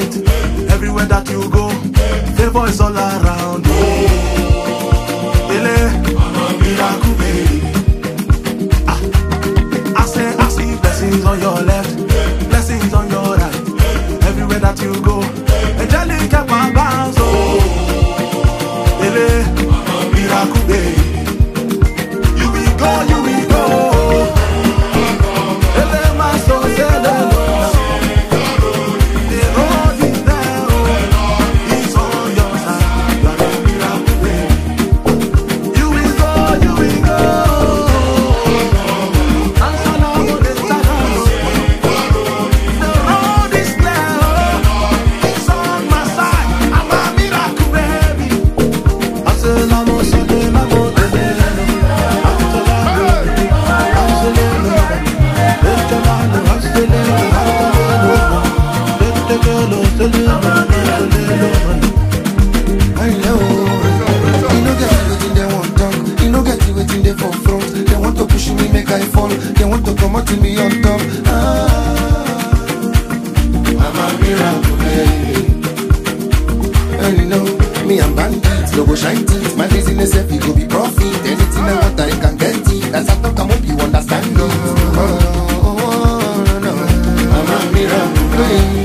light. Everywhere that you go, favor is all around. Ele, miracle baby. I see blessings on your left, blessings on your right. Everywhere that you go, angelic help and bounce. Ele, miracle baby. You will go, you will go. Ele, my soul, say the road is there, it's on your side. You are the miracle baby. You will go, you will go. The road is there, it's on my side. I'm a miracle baby. I say, Lamo, Sunday, Lamo, they want to push me, make I fall. They want to come out to me on top. I'm a miracle, baby. And you know, me and bandits, no go shine teeth. My business, if it go be profit. Anything I want, I can get it. That's a talk, I hope you understand me. No. I'm a miracle, baby.